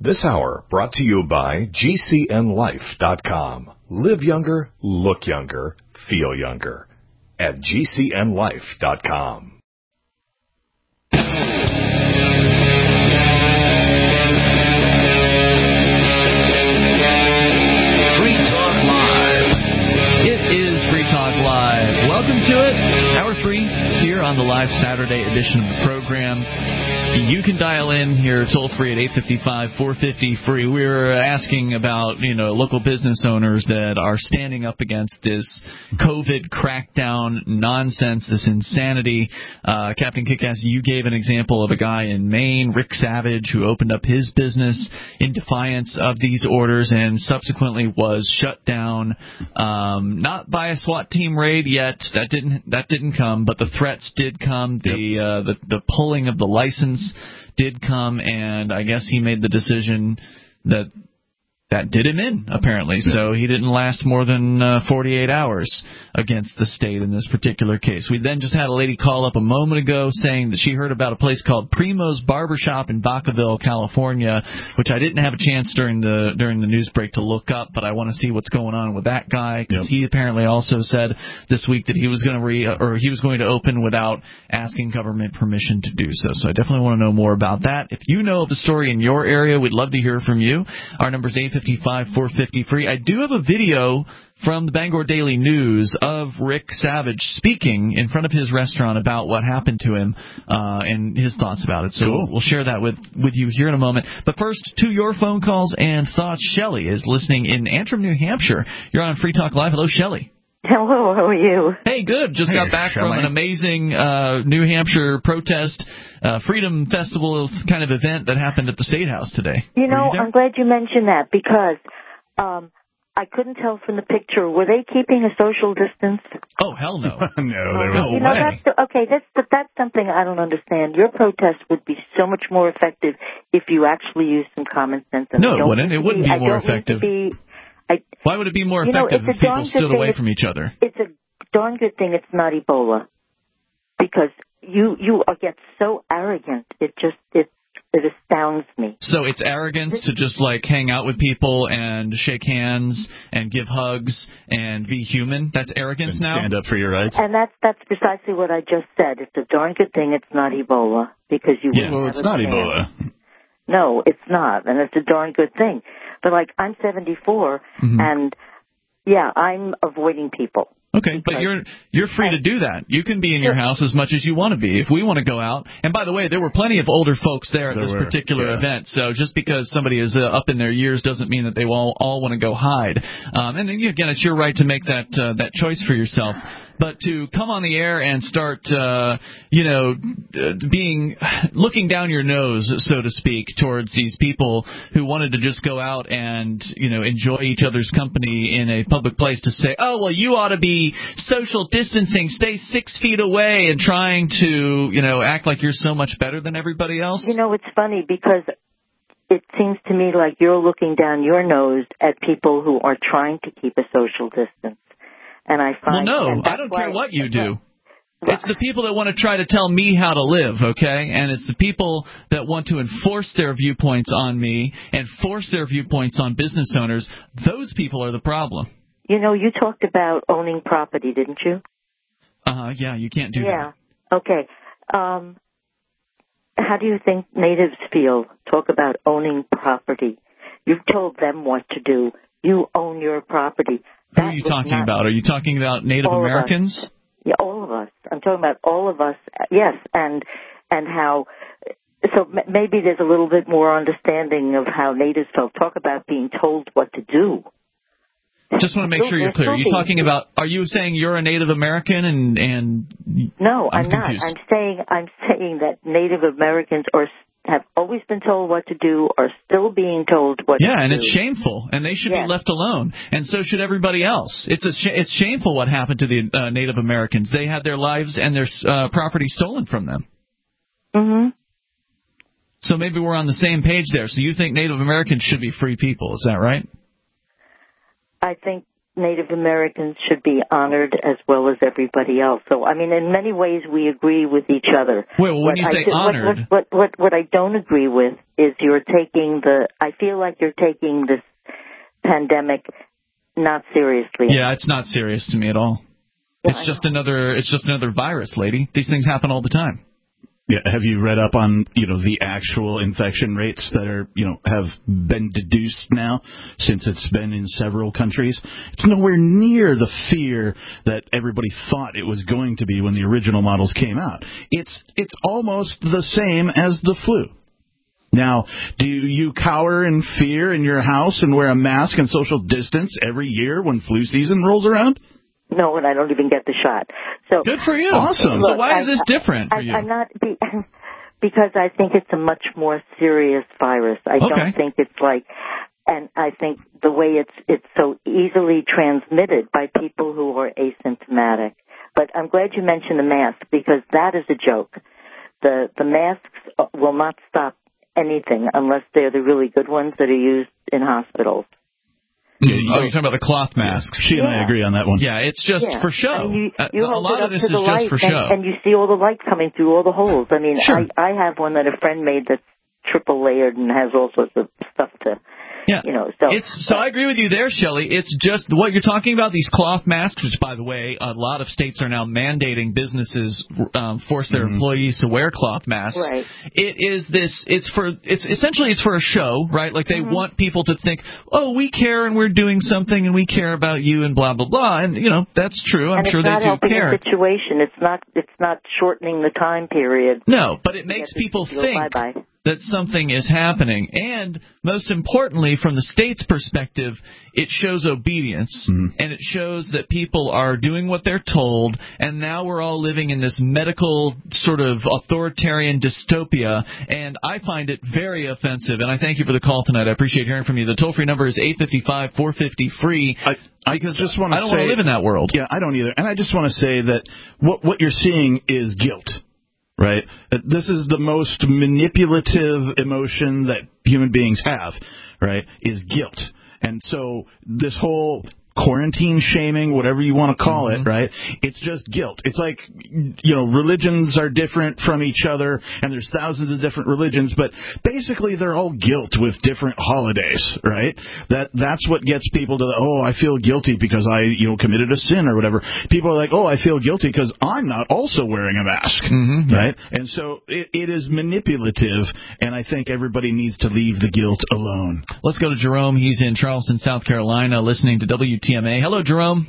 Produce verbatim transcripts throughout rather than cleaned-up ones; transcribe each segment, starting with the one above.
This hour brought to you by G C N life dot com. Live younger, look younger, feel younger at G C N life dot com. Free Talk Live. It is Free Talk Live. Welcome to it. Hour three here on the live Saturday edition of the program. You can dial in here toll free at eight five five, four five zero, free. We were asking about, you know, local business owners that are standing up against this COVID crackdown nonsense, this insanity. Uh, Captain Kickass, you gave an example of a guy in Maine, Rick Savage, who opened up his business in defiance of these orders and subsequently was shut down, um, not by a SWAT team raid yet. That didn't that didn't come, but the threats did come. The Yep. uh, the, the pulling of the license did come, and I guess he made the decision that that did him in, apparently. So he didn't last more than uh, forty-eight hours against the state in this particular case. We then just had a lady call up a moment ago saying that she heard about a place called Primo's Barbershop in Vacaville, California, which I didn't have a chance during the during the news break to look up, but I want to see what's going on with that guy, because yep. he apparently also said this week that he was going to re or he was going to open without asking government permission to do so. So I definitely want to know more about that. If you know of a story in your area, we'd love to hear from you. Our number is eight five five, four five zero, free. I do have a video from the Bangor Daily News of Rick Savage speaking in front of his restaurant about what happened to him uh, and his thoughts about it. So cool. We'll share that with, with you here in a moment. But first, to your phone calls and thoughts. Shelley is listening in Antrim, New Hampshire. You're on Free Talk Live. Hello, Shelley. Hello, how are you? Hey, good. Just hey, got back Shelley. from an amazing uh, New Hampshire protest, uh, Freedom Festival kind of event that happened at the State House today. You know, you I'm glad you mentioned that because um, I couldn't tell from the picture. Were they keeping a social distance? Oh, hell no. no, there was you no know, way. That's the, okay, that's, that's something I don't understand. Your protest would be so much more effective if you actually used some common sense. And no, it wouldn't. It wouldn't be, be more effective. Be, I, Why would it be more you know, effective if people stood away it's, from each other? It's a darn good thing it's not Ebola, because you you get so arrogant. It just it it astounds me. So it's arrogance to just like hang out with people and shake hands and give hugs and be human. That's arrogance and now. Stand up for your rights. And that's that's precisely what I just said. It's a darn good thing it's not Ebola, because you yeah. wouldn't well, have it's a not chance. Ebola. No, it's not, and it's a darn good thing. But like I'm seventy-four, mm-hmm. and yeah, I'm avoiding people. Okay, but you're you're free to do that. You can be in your house as much as you want to be. If we want to go out, and by the way, there were plenty of older folks there at there this were, particular yeah. event. So just because somebody is uh, up in their years doesn't mean that they all all want to go hide. Um, and again, it's your right to make that uh, that choice for yourself. But to come on the air and start, uh, you know, being looking down your nose, so to speak, towards these people who wanted to just go out and, you know, enjoy each other's company in a public place, to say, oh, well, you ought to be social distancing, stay six feet away, and trying to, you know, act like you're so much better than everybody else. You know, it's funny because it seems to me like you're looking down your nose at people who are trying to keep a social distance. And I find well, no, I don't care what you do. It's the people that want to try to tell me how to live, okay? And it's the people that want to enforce their viewpoints on me and force their viewpoints on business owners. Those people are the problem. You know, you talked about owning property, didn't you? Uh-huh, yeah, you can't do yeah. that. Yeah, okay. Um, how do you think natives feel? Talk about owning property. You've told them what to do. You own your property. Who are you talking about? Are you talking about Native Americans? Yeah, all of us. I'm talking about all of us. Yes, and and how. So m- maybe there's a little bit more understanding of how natives felt. Talk about being told what to do. Just want to make sure you're clear. Are you talking about? Are you saying you're a Native American and and? No, I'm, I'm not. I'm saying I'm saying that Native Americans are. have always been told what to do, are still being told what yeah, to do. Yeah, and it's shameful, and they should yes. be left alone, and so should everybody else. It's a sh- it's shameful what happened to the uh, Native Americans. They had their lives and their uh, property stolen from them. Mm-hmm. So maybe we're on the same page there. So you think Native Americans should be free people, is that right? I think Native Americans should be honored as well as everybody else. So, I mean, in many ways, we agree with each other. Well, when what you say I, honored... What, what, what, what I don't agree with is you're taking the... I feel like you're taking this pandemic not seriously. Yeah, it's not serious to me at all. Yeah, it's just another. It's just another virus, lady. These things happen all the time. Yeah, have you read up on, you know, the actual infection rates that are, you know, have been deduced now since it's been in several countries? It's nowhere near the fear that everybody thought it was going to be when the original models came out. It's it's almost the same as the flu. Now, do you cower in fear in your house and wear a mask and social distance every year when flu season rolls around? No, and I don't even get the shot. So good for you. Awesome. Look, so I, why is this different I, for you? I'm not be, because I think it's a much more serious virus. I okay. don't think it's like, and I think the way it's it's so easily transmitted by people who are asymptomatic. But I'm glad you mentioned the mask because that is a joke. The the masks will not stop anything unless they're the really good ones that are used in hospitals. Yeah, you, oh, you're talking about the cloth masks. She and yeah. I agree on that one. Yeah, it's just yeah. for show. I mean, you, you a, a lot of this is just light for and, show. And you see all the light coming through all the holes. I mean, sure. I, I have one that a friend made that's triple layered and has all sorts of stuff to, yeah. you know. So, it's, so I agree with you there, Shelley. It's just what you're talking about, these cloth masks, which, by the way, a lot of states are now mandating businesses um, force their mm-hmm. employees to wear cloth masks. Right. It is this, it's for, it's essentially it's for a show, right? Like they mm-hmm. want people to think, oh, we care and we're doing something and we care about you and blah, blah, blah. And, you know, that's true. I'm and sure it's not they do helping care. The situation. It's not, it's not shortening the time period. No, but it makes people think bye-bye. that something is happening. And most importantly, from the state's perspective, it shows obedience, mm-hmm. and it shows that people are doing what they're told, and now we're all living in this medical sort of authoritarian dystopia, and I find it very offensive, and I thank you for the call tonight. I appreciate hearing from you. The toll-free number is eight five five, four five zero, free. I, I just want to I don't say, want to live in that world. Yeah, I don't either. And I just want to say that what what you're seeing is guilt. Right? This is the most manipulative emotion that human beings have, right, is guilt. And so this whole quarantine shaming, whatever you want to call mm-hmm. it, right, it's just guilt. It's like, you know, religions are different from each other, and there's thousands of different religions, but basically they're all guilt with different holidays, right? That That's what gets people to, the, oh, I feel guilty because I, you know, committed a sin or whatever. People are like, oh, I feel guilty because I'm not also wearing a mask, mm-hmm. right? And so it, it is manipulative, and I think everybody needs to leave the guilt alone. Let's go to Jerome. He's in Charleston, South Carolina, listening to W T M A. Hello, Jerome.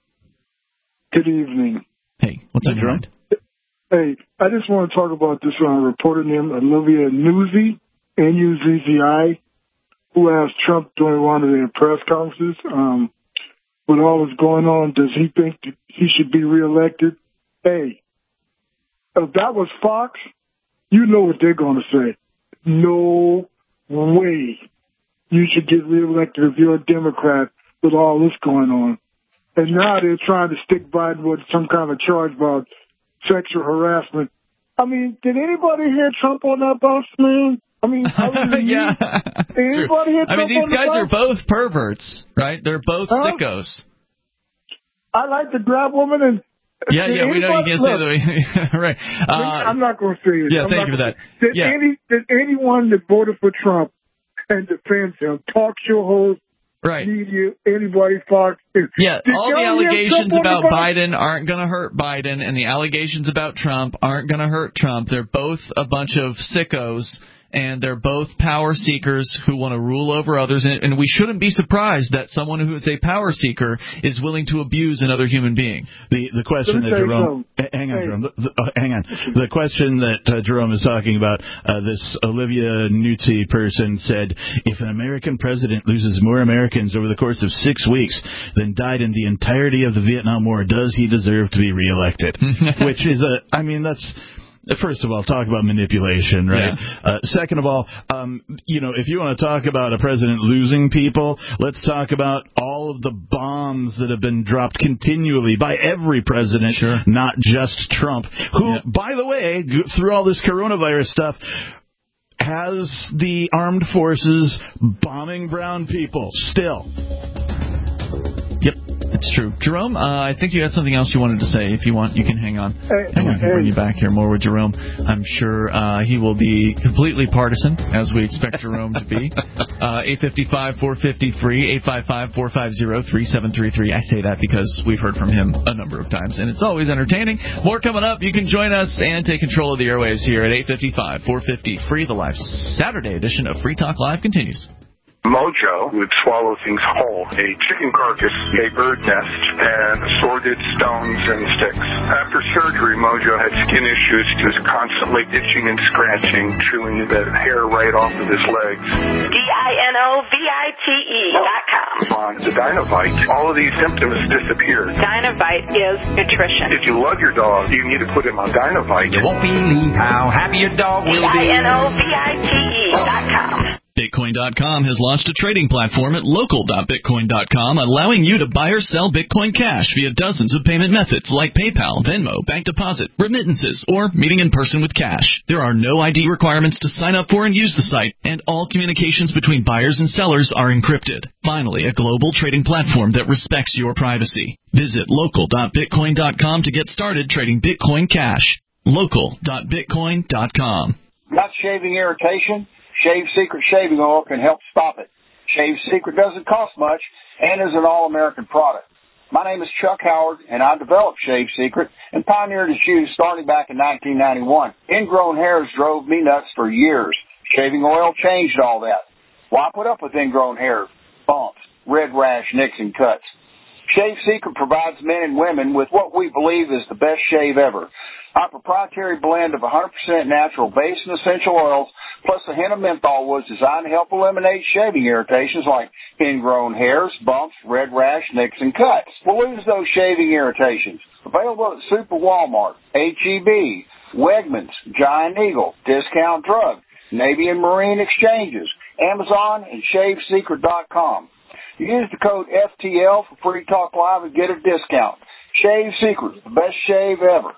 Good evening. Hey, what's on your mind? Hey, I just want to talk about this uh, reporter named Olivia Nuzzi, N U Z Z I, who asked Trump during one of their press conferences, um, with all that's going on, does he think that he should be reelected? Hey, if that was Fox, you know what they're going to say. No way you should get reelected if you're a Democrat with all this going on. And now they're trying to stick Biden with some kind of charge about sexual harassment. I mean, did anybody hear Trump on that bus, man? I mean, I yeah. Did anybody hear Trump I mean, these on the guys bus? are both perverts, right? They're both huh? sickos. I like to grab women and... Yeah, yeah, we know you can't look, say that. Right. Uh, I'm not going to say it. Yeah, I'm thank you for that. Did, yeah. any, did anyone that voted for Trump and defends him, talk show hosts, right. media, anybody, Fox. Yeah, Did all the allegations about the Biden aren't going to hurt Biden, and the allegations about Trump aren't going to hurt Trump. They're both a bunch of sickos, and they're both power seekers who want to rule over others. And, and we shouldn't be surprised that someone who is a power seeker is willing to abuse another human being. The the question that Jerome, so. hang on, hey. Jerome, the, the, uh, hang on. The question that uh, Jerome is talking about, uh, this Olivia Nuzzi person said, if an American president loses more Americans over the course of six weeks than died in the entirety of the Vietnam War, does he deserve to be reelected? Which is a, I mean, that's. First of all, talk about manipulation, right? Yeah. Uh, second of all, um, you know, if you want to talk about a president losing people, let's talk about all of the bombs that have been dropped continually by every president, sure. not just Trump, who, yeah. by the way, through all this coronavirus stuff, has the armed forces bombing brown people still. Yep. It's true. Jerome, uh, I think you had something else you wanted to say. If you want, you can hang on. Hey, hang on, I can bring you back here more with Jerome. I'm sure uh, he will be completely partisan, as we expect Jerome to be. Uh, eight five five, four five zero, free, eight five five, four five zero, three seven three three. I say that because we've heard from him a number of times, and it's always entertaining. More coming up. You can join us and take control of the airwaves here at eight five five, four five zero, free. The live Saturday edition of Free Talk Live continues. Mojo would swallow things whole, a chicken carcass, a bird nest, and assorted stones and sticks. After surgery, Mojo had skin issues. He was constantly itching and scratching, chewing the hair right off of his legs. D I N O V I T E dot com. On the Dinovite, all of these symptoms disappeared. Dinovite is nutrition. If you love your dog, you need to put him on Dinovite. You won't believe how happy your dog will be. D I N O V I T E dot com. Bitcoin dot com has launched a trading platform at local dot bitcoin dot com, allowing you to buy or sell Bitcoin Cash via dozens of payment methods like PayPal, Venmo, bank deposit, remittances, or meeting in person with cash. There are no I D requirements to sign up for and use the site, and all communications between buyers and sellers are encrypted. Finally, a global trading platform that respects your privacy. Visit local dot bitcoin dot com to get started trading Bitcoin Cash. local dot bitcoin dot com. Got shaving irritation? Shave Secret Shaving Oil can help stop it. Shave Secret doesn't cost much and is an all-American product. My name is Chuck Howard, and I developed Shave Secret and pioneered its use starting back in nineteen ninety-one. Ingrown hairs drove me nuts for years. Shaving oil changed all that. Why put up with ingrown hair, bumps, red rash, nicks, and cuts? Shave Secret provides men and women with what we believe is the best shave ever. Our proprietary blend of one hundred percent natural base and essential oils plus a hint of menthol was designed to help eliminate shaving irritations like ingrown hairs, bumps, red rash, nicks, and cuts. We'll lose those shaving irritations. Available at Super Walmart, H E B, Wegmans, Giant Eagle, Discount Drug, Navy and Marine Exchanges, Amazon, and shave secret dot com. Use the code F T L for Free Talk Live and get a discount. Shave Secret, the best shave ever.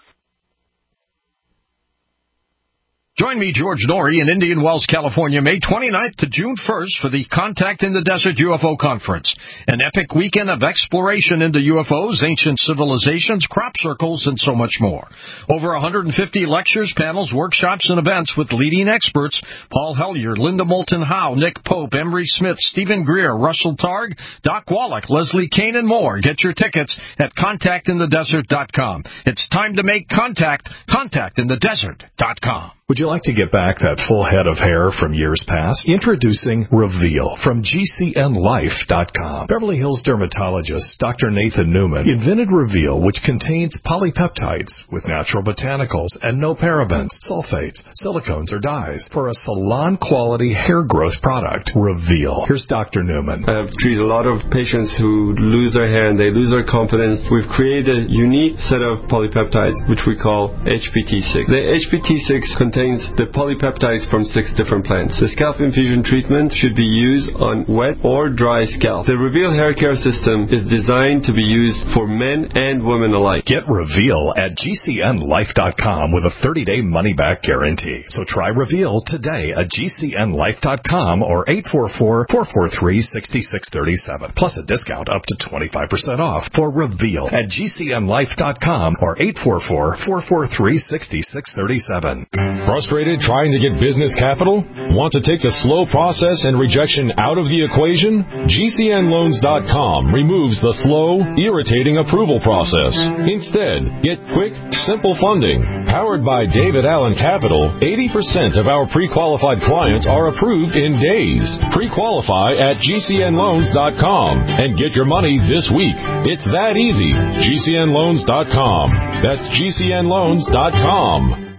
Join me, George Norrie, in Indian Wells, California, May twenty-ninth to June first for the Contact in the Desert U F O Conference, an epic weekend of exploration into U F Os, ancient civilizations, crop circles, and so much more. Over one hundred fifty lectures, panels, workshops, and events with leading experts: Paul Hellyer, Linda Moulton Howe, Nick Pope, Emery Smith, Stephen Greer, Russell Targ, Doc Wallach, Leslie Kane, and more. Get your tickets at contact in the desert dot com. It's time to make contact. contact in the desert dot com. Would you like to get back that full head of hair from years past? Introducing Reveal from G C N life dot com. Beverly Hills dermatologist Doctor Nathan Newman invented Reveal, which contains polypeptides with natural botanicals and no parabens, sulfates, silicones, or dyes for a salon-quality hair growth product. Reveal. Here's Doctor Newman. I've treated a lot of patients who lose their hair and they lose their confidence. We've created a unique set of polypeptides, which we call H P T six. The H P T six contains the polypeptides from six different plants. The scalp infusion treatment should be used on wet or dry scalp. The Reveal hair care system is designed to be used for men and women alike. Get Reveal at G C N life dot com with a thirty-day money-back guarantee. So try Reveal today at G C N life dot com or eight four four, four four three, six six three seven, plus a discount up to twenty-five percent off for Reveal at G C N life dot com or eight four four, four four three, six six three seven. Frustrated trying to get business capital? Want to take the slow process and rejection out of the equation? G C N loans dot com removes the slow, irritating approval process. Instead, get quick, simple funding. Powered by David Allen Capital, eighty percent of our pre-qualified clients are approved in days. Pre-qualify at G C N loans dot com and get your money this week. It's that easy. G C N loans dot com. That's G C N loans dot com.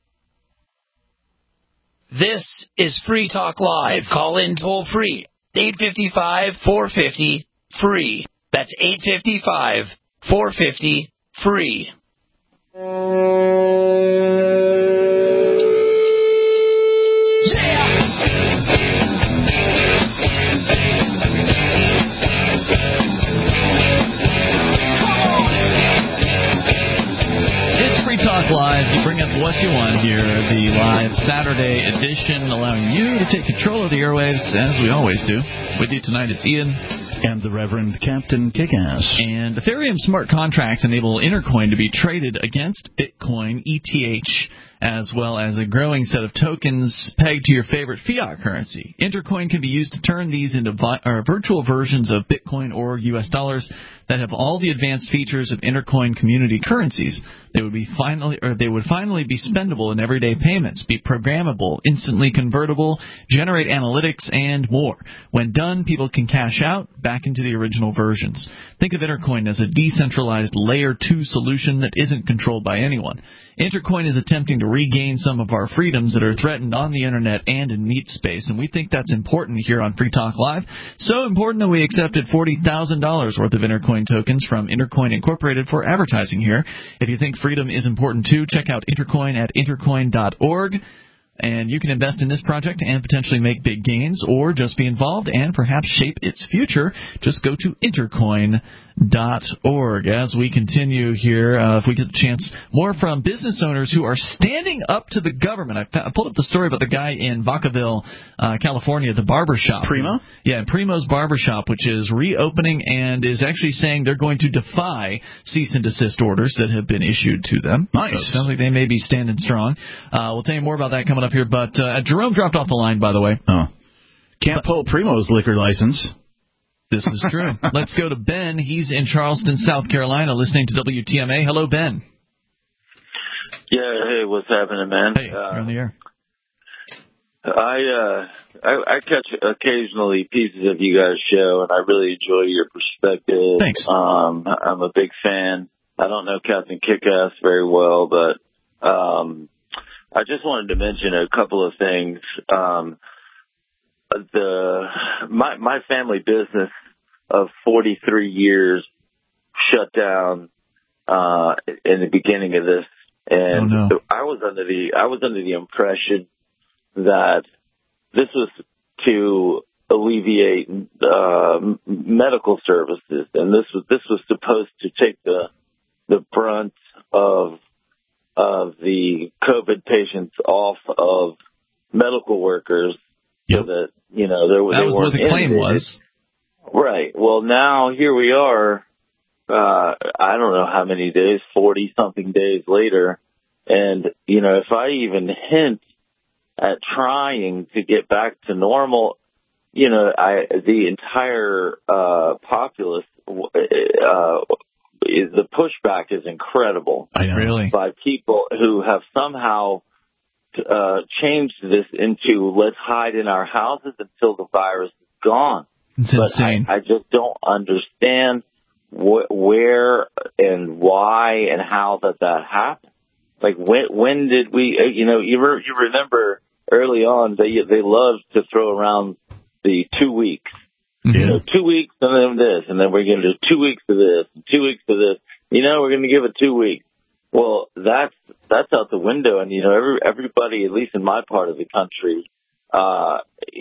This is Free Talk Live. Call in toll free. eight five five, four five zero, free. That's eight five five, four five zero, free. Talk Live. You bring up what you want here. The live Saturday edition, allowing you to take control of the airwaves, as we always do. With you tonight, it's Ian. And the Reverend Captain Kickass. And Ethereum smart contracts enable Intercoin to be traded against Bitcoin, E T H, as well as a growing set of tokens pegged to your favorite fiat currency. Intercoin can be used to turn these into vi- or virtual versions of Bitcoin or U S dollars that have all the advanced features of Intercoin community currencies. They would be finally, or they would finally be spendable in everyday payments, be programmable, instantly convertible, generate analytics, and more. When done, people can cash out back into the original versions. Think of Intercoin as a decentralized layer two solution that isn't controlled by anyone. Intercoin is attempting to regain some of our freedoms that are threatened on the internet and in meat space, and we think that's important here on Free Talk Live. So important that we accepted forty thousand dollars worth of Intercoin tokens from Intercoin Incorporated for advertising here. If you think freedom is important too, check out Intercoin at intercoin dot org. And you can invest in this project and potentially make big gains, or just be involved and perhaps shape its future. Just go to intercoin dot org. As we continue here, uh, if we get the chance, more from business owners who are standing up to the government. I, I pulled up the story about the guy in Vacaville, uh, California, the barber shop. Primo? Yeah, Primo's Barber Shop, which is reopening and is actually saying they're going to defy cease and desist orders that have been issued to them. Nice. So it sounds like they may be standing strong. Uh, we'll tell you more about that coming up here, but uh, Jerome dropped off the line, by the way. Oh. Can't but, pull Primo's liquor license. This is true. Let's go to Ben. He's in Charleston, South Carolina, listening to W T M A. Hello, Ben. Yeah, hey, what's happening, man? Hey, you're on the air. I, uh, I I catch occasionally pieces of you guys' show, and I really enjoy your perspective. Thanks. Um, I'm a big fan. I don't know Captain Kickass very well, but um, I just wanted to mention a couple of things. Um, the my my family business of forty-three years shut down uh, in the beginning of this, and oh, no. I was under the I was under the impression that this was to alleviate uh, medical services, and this was this was supposed to take the the brunt of of the COVID patients off of medical workers, yep. so that you know there that they was weren't what the claim inundated. was. Right. Well, now here we are. Uh, I don't know how many days, forty something days later, and you know if I even hint at trying to get back to normal, you know, I the entire uh, populace, uh, is, the pushback is incredible. I know. Really? By people who have somehow uh, changed this into let's hide in our houses until the virus is gone. It's but insane. I, I just don't understand wh- where and why and how that that happened. Like when when did we? You know, you re- you remember early on they they loved to throw around the two weeks. Mm-hmm. You know, two weeks and then this, and then we're going to do two weeks of this, and two weeks of this. You know, we're going to give it two weeks. Well, that's that's out the window, and you know, every everybody, at least in my part of the country, uh,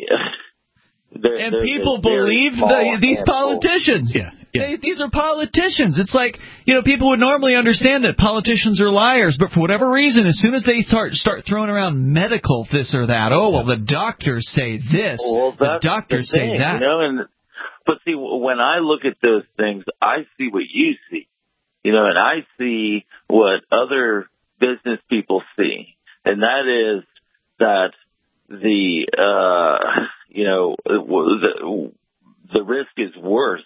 they're, and they're, people they're believe the, these politicians. Yeah, yeah. They, these are politicians. It's like, you know, people would normally understand that politicians are liars, but for whatever reason, as soon as they start start throwing around medical this or that, oh well, the doctors say this, well, the doctors the thing, say that. You know, and but see, when I look at those things, I see what you see. You know, and I see what other business people see, and that is that the uh, you know the the risk is worse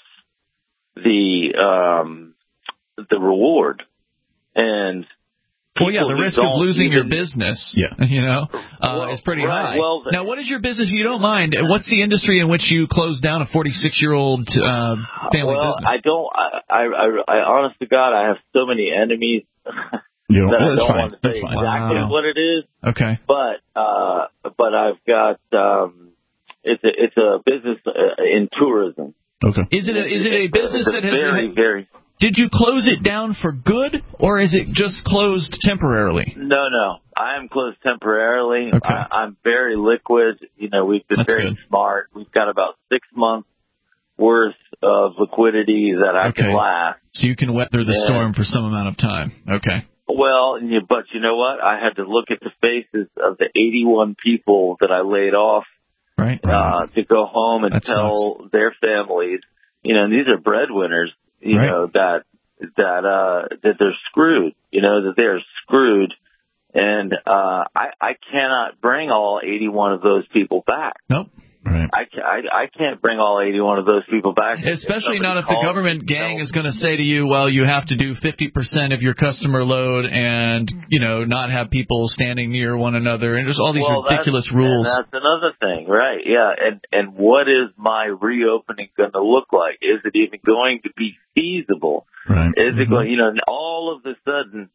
the um, the reward, and well, yeah, the risk of losing even, your business, yeah. you know, uh, well, is pretty right, high. Well, now, what is your business? If you don't mind, what's the industry in which you closed down a forty-six-year-old uh, family well, business? I don't. I, I, I, honest to God, I have so many enemies. You know, that I don't fine. want to say that's exactly wow. what it is. Okay. But uh, but I've got um, it's a it's a business uh, in tourism. Okay. Is it a, is it a business it's a that has very been, very? Did you close it down for good, or is it just closed temporarily? No, no. I am closed temporarily. Okay. I, I'm very liquid. You know, we've been That's very good. smart. We've got about six months worth of liquidity that I okay. can last. So you can weather the and, storm for some amount of time. Okay. Well, but you know what? I had to look at the faces of the eighty-one people that I laid off right. uh, to go home and that tell sucks. their families, you know, and these are breadwinners, you right. know, that that uh, that they're screwed, you know, that they're screwed, and uh, I I cannot bring all eighty-one of those people back. Nope. Right. I, I, I can't bring all eighty-one of those people back. Especially not if the government gang is going to say to you, well, you have to do fifty percent of your customer load and, you know, not have people standing near one another. And there's all these well, ridiculous that's, rules. And that's another thing, right? Yeah. And, and what is my reopening going to look like? Is it even going to be feasible? Right. Is Mm-hmm. it going, you know, and all of a sudden,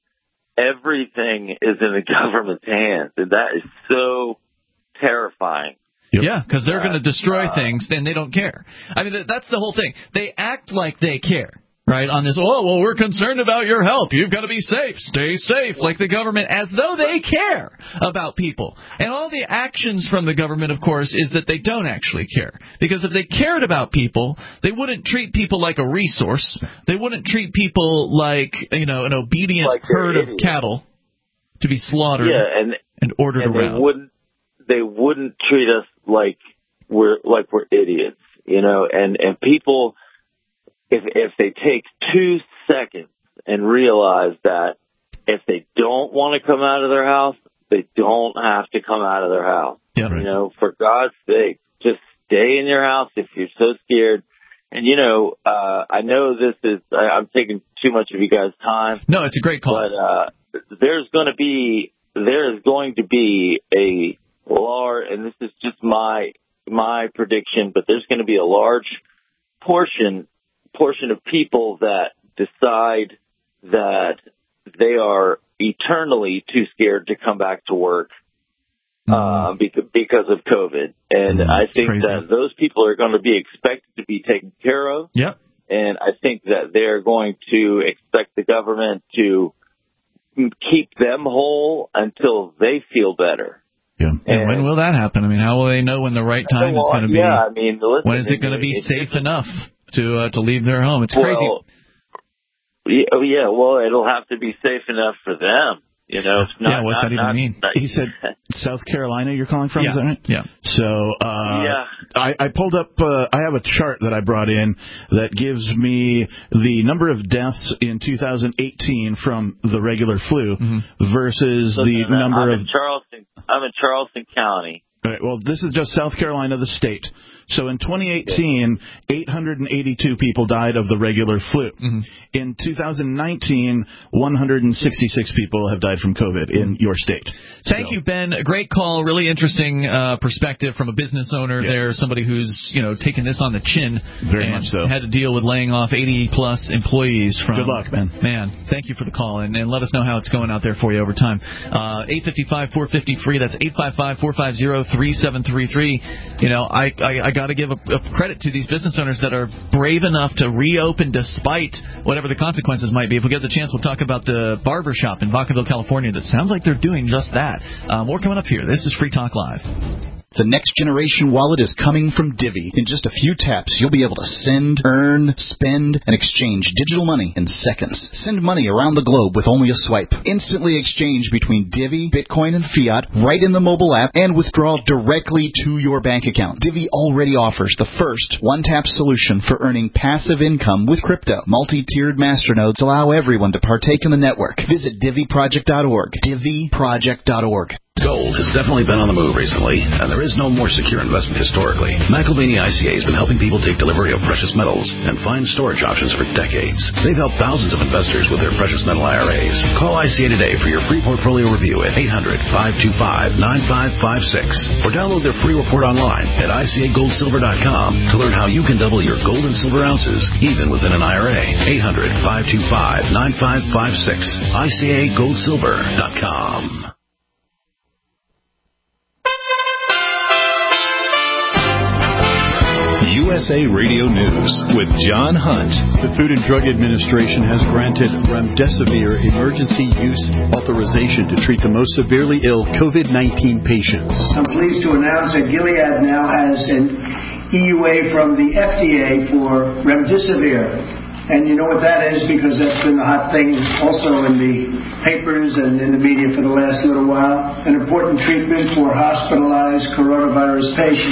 everything is in the government's hands. And that is so terrifying. Yep. Yeah, because they're going to destroy uh, things, and they don't care. I mean, that's the whole thing. They act like they care, right, on this, oh, well, we're concerned about your health. You've got to be safe. Stay safe, like the government, as though they care about people. And all the actions from the government, of course, is that they don't actually care. Because if they cared about people, they wouldn't treat people like a resource. They wouldn't treat people like, you know, an obedient like herd of cattle to be slaughtered yeah, and, and ordered and around. They wouldn't, they wouldn't treat us like we're like we're idiots, you know, and, and people, if if they take two seconds and realize that if they don't want to come out of their house, they don't have to come out of their house. Yeah, right. You know, for God's sake, just stay in your house if you're so scared. And, you know, uh, I know this is, I, I'm taking too much of you guys' time. No, it's a great call. But uh, there's going to be, there is going to be a large, and this is just my my prediction, but there's going to be a large portion portion of people that decide that they are eternally too scared to come back to work mm. uh, because, because of COVID. And mm, I think crazy. that those people are going to be expected to be taken care of. Yep. And I think that they're going to expect the government to keep them whole until they feel better. Yeah. And, and when will that happen? I mean, how will they know when the right time well, is going to be? Yeah, I mean, listen, when is it going to be safe enough to uh, to leave their home? It's well, crazy. Yeah, yeah, well, it'll have to be safe enough for them. You know, not, yeah, what's not, that even not, mean? Not, he said South Carolina you're calling from, yeah. is that right? Yeah. So uh, yeah. I, I pulled up, uh, I have a chart that I brought in that gives me the number of deaths in two thousand eighteen from the regular flu mm-hmm. versus Listen, the number I'm of... In Charleston, I'm in Charleston County. All right, well, this is just South Carolina, the state. So in twenty eighteen, eight hundred eighty-two people died of the regular flu. Mm-hmm. In two thousand nineteen, one hundred sixty-six people have died from COVID in your state. Thank so. you, Ben. A great call. Really interesting uh, perspective from a business owner yeah. there, somebody who's, you know, taking this on the chin. Very and much so. Had to deal with laying off eighty-plus employees. From, Good luck, Ben. Man, thank you for the call, and, and let us know how it's going out there for you over time. Uh, eight five five, four five zero, free. That's eight five five, four five zero, three seven three three. You know, I, I, I got to give a, a credit to these business owners that are brave enough to reopen despite whatever the consequences might be. If we get the chance, we'll talk about the barber shop in Vacaville, California that sounds like they're doing just that. Uh, more coming up here. This is Free Talk Live. The next generation wallet is coming from Divvy. In just a few taps, you'll be able to send, earn, spend, and exchange digital money in seconds. Send money around the globe with only a swipe. Instantly exchange between Divvy, Bitcoin, and fiat right in the mobile app and withdraw directly to your bank account. Divvy already offers the first one-tap solution for earning passive income with crypto. Multi-tiered masternodes allow everyone to partake in the network. Visit Divvy Project dot org. Divvy Project dot org. Gold has definitely been on the move recently, and there is no more secure investment historically. McElvaney I C A has been helping people take delivery of precious metals and find storage options for decades. They've helped thousands of investors with their precious metal I R As. Call I C A today for your free portfolio review at eight hundred, five two five, nine five five six or download their free report online at I C A gold silver dot com to learn how you can double your gold and silver ounces even within an I R A. eight hundred, five two five, nine five five six. I C A gold silver dot com. U S A Radio News with John Hunt. The Food and Drug Administration has granted remdesivir emergency use authorization to treat the most severely ill COVID nineteen patients. I'm pleased to announce that Gilead now has an E U A from the F D A for remdesivir. And you know what that is because that's been the hot thing also in the papers and in the media for the last little while. An important treatment for hospitalized coronavirus patients.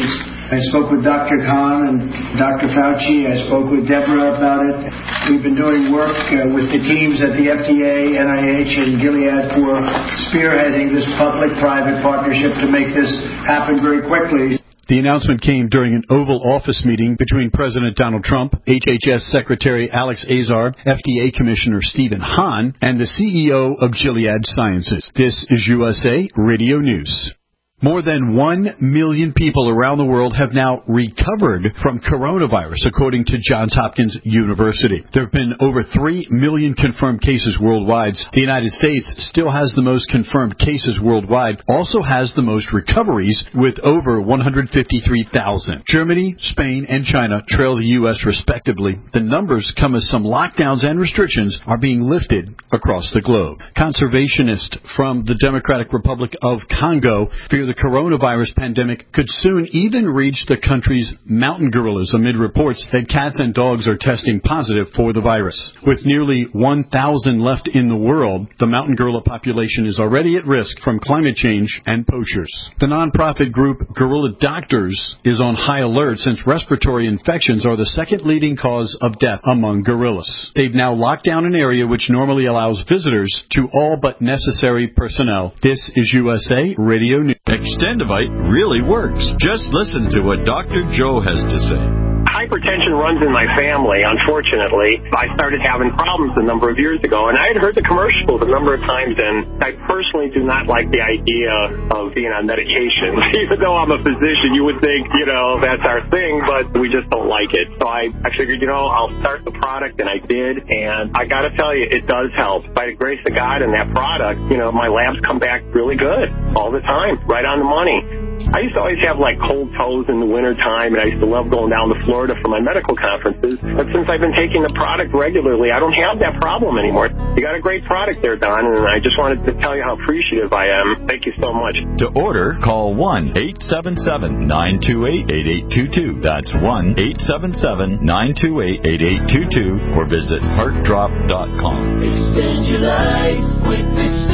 I spoke with Doctor Khan and Doctor Fauci. I spoke with Deborah about it. We've been doing work uh, with the teams at the F D A, N I H, and Gilead for spearheading this public-private partnership to make this happen very quickly. The announcement came during an Oval Office meeting between President Donald Trump, H H S Secretary Alex Azar, F D A Commissioner Stephen Hahn, and the C E O of Gilead Sciences. This is U S A Radio News. More than one million people around the world have now recovered from coronavirus, according to Johns Hopkins University. There have been over three million confirmed cases worldwide. The United States still has the most confirmed cases worldwide, also has the most recoveries with over one hundred fifty-three thousand. Germany, Spain, and China trail the U S respectively. The numbers come as some lockdowns and restrictions are being lifted across the globe. Conservationists from the Democratic Republic of Congo fear the coronavirus pandemic could soon even reach the country's mountain gorillas amid reports that cats and dogs are testing positive for the virus. With nearly one thousand left in the world, the mountain gorilla population is already at risk from climate change and poachers. The nonprofit group Gorilla Doctors is on high alert since respiratory infections are the second leading cause of death among gorillas. They've now locked down an area which normally allows visitors to all but necessary personnel. This is U S A Radio News. Extendivite really works. Just listen to what Doctor Joe has to say. Hypertension runs in my family, unfortunately. I started having problems a number of years ago, and I had heard the commercials a number of times, and I personally do not like the idea of being on medication. Even though I'm a physician, you would think, you know, that's our thing, but we just don't like it. So I, I figured, you know, I'll start the product, and I did, and I got to tell you, it does help. By the grace of God and that product, you know, my labs come back really good all the time, right on the money. I used to always have, like, cold toes in the wintertime, and I used to love going down to Florida for my medical conferences. But since I've been taking the product regularly, I don't have that problem anymore. You got a great product there, Don, and I just wanted to tell you how appreciative I am. Thank you so much. To order, call one eight seven seven, nine two eight, eight eight two two. That's one eight seven seven, nine two eight, eight eight two two, or visit heart drop dot com. Extend your life with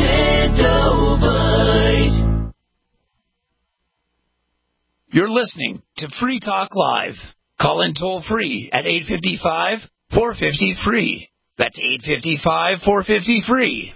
Extendovite. You're listening to Free Talk Live. Call in toll free at eight five five, four five zero, free. That's eight five five, four five zero, free.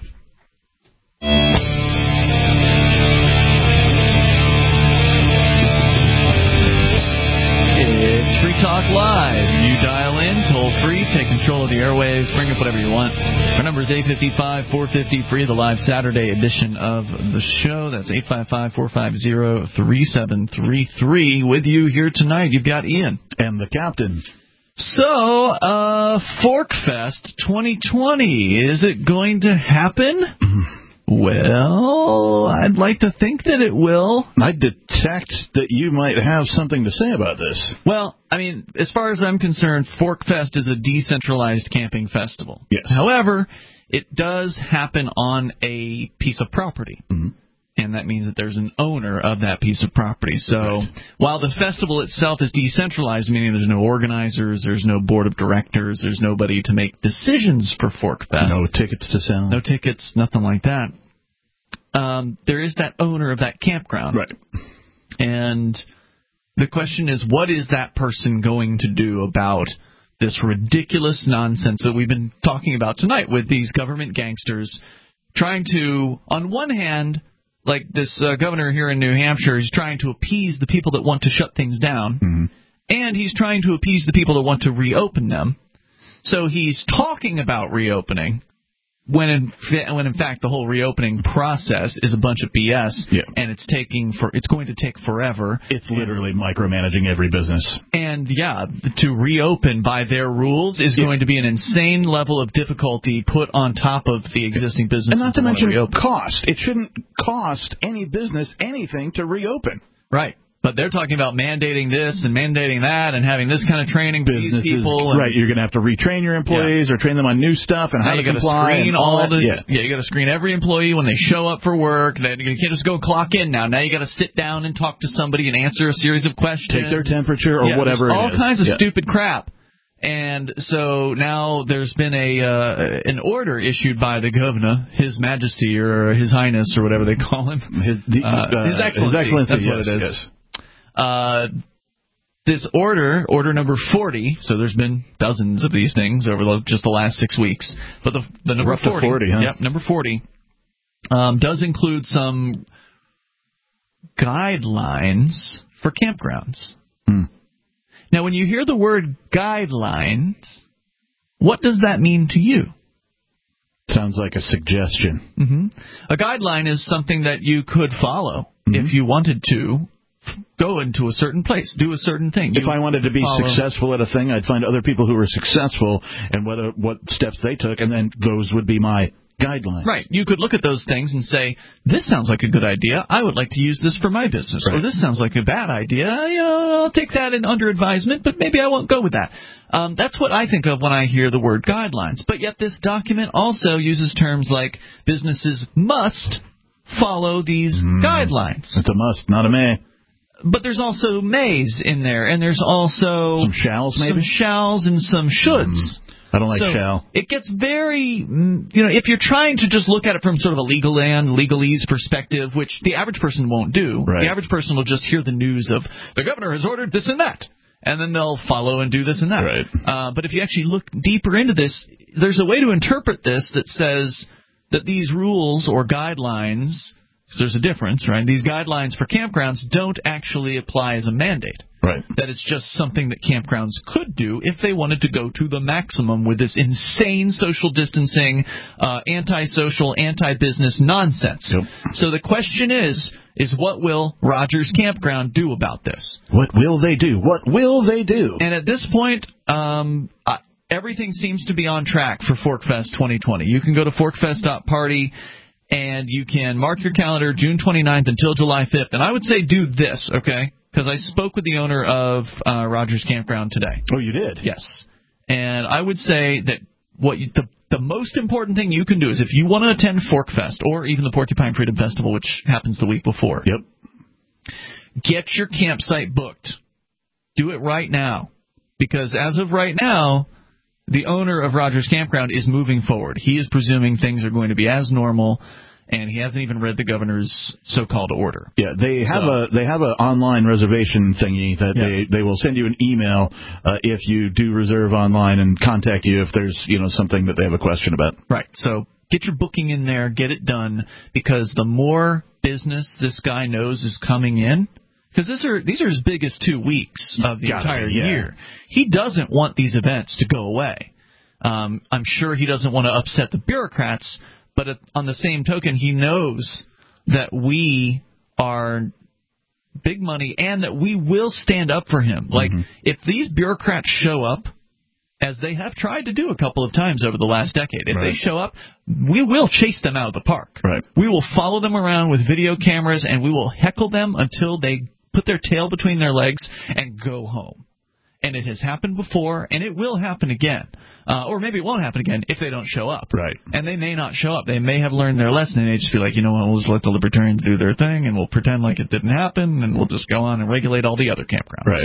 It's Free Talk Live. You dial in, toll free, take control of the airwaves, bring up whatever you want. Our number is eight five five, four five zero, free, the live Saturday edition of the show. That's eight five five, four five zero, three seven three three. With you here tonight, you've got Ian. And the captain. So, uh, ForkFest twenty twenty, is it going to happen? Well, I'd like to think that it will. I detect that you might have something to say about this. Well, I mean, as far as I'm concerned, ForkFest is a decentralized camping festival. Yes. However, it does happen on a piece of property. Mm-hmm. And that means that there's an owner of that piece of property. So right. While the festival itself is decentralized, meaning there's no organizers, there's no board of directors, there's nobody to make decisions for ForkFest. No tickets to sell. No tickets, nothing like that. Um, there is that owner of that campground. Right. And the question is, what is that person going to do about this ridiculous nonsense that we've been talking about tonight with these government gangsters trying to, on one hand, like this uh, governor here in New Hampshire, he's trying to appease the people that want to shut things down, mm-hmm. and he's trying to appease the people that want to reopen them. So he's talking about reopening, when in, when in fact the whole reopening process is a bunch of B S, yeah. and it's taking for it's going to take forever. It's literally micromanaging every business. And yeah, to reopen by their rules is yeah. going to be an insane level of difficulty put on top of the existing business. And not to mention reopen. cost. It shouldn't cost any business anything to reopen. Right. But they're talking about mandating this and mandating that and having this kind of training for these people. And, right, you're going to have to retrain your employees yeah. or train them on new stuff and now how to you gotta comply. Screen and all all that. the, yeah. yeah, you got to screen every employee when they show up for work. You can't just go clock in now. Now you got to sit down and talk to somebody and answer a series of questions. Take their temperature or yeah, whatever it all is. All kinds of yeah. stupid crap. And so now there's been a uh, an order issued by the governor, His Majesty or His Highness or whatever they call him. His, the, uh, uh, His Excellency. His Excellency, That's yes, what it is. Yes. Uh, this order, order number forty, so there's been dozens of these things over the, just the last six weeks, but the, the number We're up forty, to forty, huh? Yep, number forty, um, does include some guidelines for campgrounds. Hmm. Now, when you hear the word guidelines, what does that mean to you? Sounds like a suggestion. Mm-hmm. A guideline is something that you could follow mm-hmm. if you wanted to go into a certain place, do a certain thing. If you I wanted to be follow. successful at a thing, I'd find other people who were successful and what uh, what steps they took, and then those would be my guidelines. Right. You could look at those things and say, this sounds like a good idea. I would like to use this for my business. Right. Or this sounds like a bad idea. You know, I'll take that in under advisement, but maybe I won't go with that. Um, that's what I think of when I hear the word guidelines. But yet this document also uses terms like businesses must follow these mm. guidelines. It's a must, not a may. But there's also mays in there, and there's also some shalls, maybe some shalls and some shoulds. Mm. I don't like so shall. It gets very, you know, if you're trying to just look at it from sort of a legal and legalese perspective, which the average person won't do. Right. The average person will just hear the news of the governor has ordered this and that, and then they'll follow and do this and that. Right. Uh, but if you actually look deeper into this, there's a way to interpret this that says that these rules or guidelines, because there's a difference, right? These guidelines for campgrounds don't actually apply as a mandate. Right. That it's just something that campgrounds could do if they wanted to go to the maximum with this insane social distancing, uh, anti-social, anti-business nonsense. Yep. So the question is, is what will Rogers Campground do about this? What will they do? What will they do? And at this point, um, uh, everything seems to be on track for ForkFest twenty twenty. You can go to forkfest dot party and you can mark your calendar June twenty-ninth until July fifth. And I would say do this, okay? Because I spoke with the owner of uh, Rogers Campground today. Oh, you did? Yes. And I would say that what you, the the most important thing you can do is if you want to attend ForkFest or even the Porcupine Freedom Festival, which happens the week before. Yep. Get your campsite booked. Do it right now. Because as of right now, the owner of Rogers Campground is moving forward. He is presuming things are going to be as normal. And he hasn't even read the governor's so-called order. Yeah, they have so, a they have an online reservation thingy that yeah. they they will send you an email uh, if you do reserve online and contact you if there's you know something that they have a question about. Right. So get your booking in there, get it done, because the more business this guy knows is coming in, because these are these are his biggest two weeks of the Got entire it, yeah. year. He doesn't want these events to go away. Um, I'm sure he doesn't want to upset the bureaucrats. But on the same token, he knows that we are big money and that we will stand up for him. Like, mm-hmm. if these bureaucrats show up, as they have tried to do a couple of times over the last decade, if right. they show up, we will chase them out of the park. Right. We will follow them around with video cameras, and we will heckle them until they put their tail between their legs and go home. And it has happened before, and it will happen again. Uh, or maybe it won't happen again if they don't show up. Right. And they may not show up. They may have learned their lesson, and they just feel like, you know what, we'll just let the libertarians do their thing, and we'll pretend like it didn't happen, and we'll just go on and regulate all the other campgrounds. Right.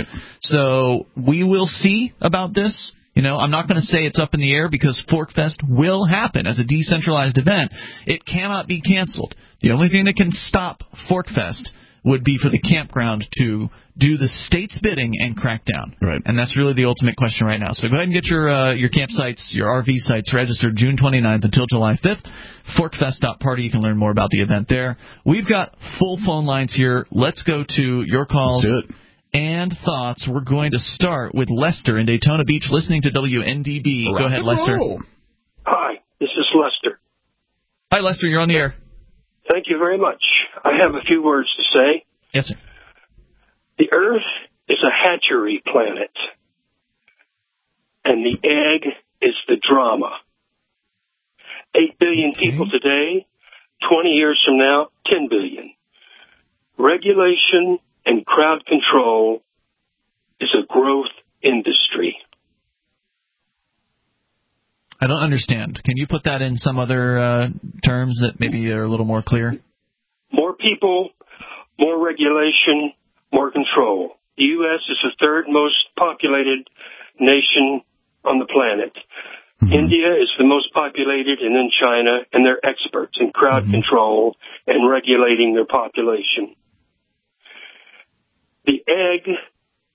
So we will see about this. You know, I'm not going to say it's up in the air because ForkFest will happen as a decentralized event. It cannot be canceled. The only thing that can stop ForkFest would be for the campground to do the state's bidding and crack down. Right. And that's really the ultimate question right now. So go ahead and get your uh, your campsites, your R V sites registered June twenty-ninth until July fifth. forkfest dot party. You can learn more about the event there. We've got full phone lines here. Let's go to your calls and thoughts. We're going to start with Lester in Daytona Beach listening to W N D B. Rock go ahead, Lester. Roll. Hi, this is Lester. Hi, Lester. You're on the air. Thank you very much. I have a few words to say. Yes, sir. The Earth is a hatchery planet, and the egg is the drama. Eight billion people mm-hmm. today, twenty years from now, ten billion. Regulation and crowd control is a growth industry. I don't understand. Can you put that in some other uh, terms that maybe are a little more clear? More people, more regulation, more control. The U S is the third most populated nation on the planet. Mm-hmm. India is the most populated, and then China, and they're experts in crowd mm-hmm. control and regulating their population. The egg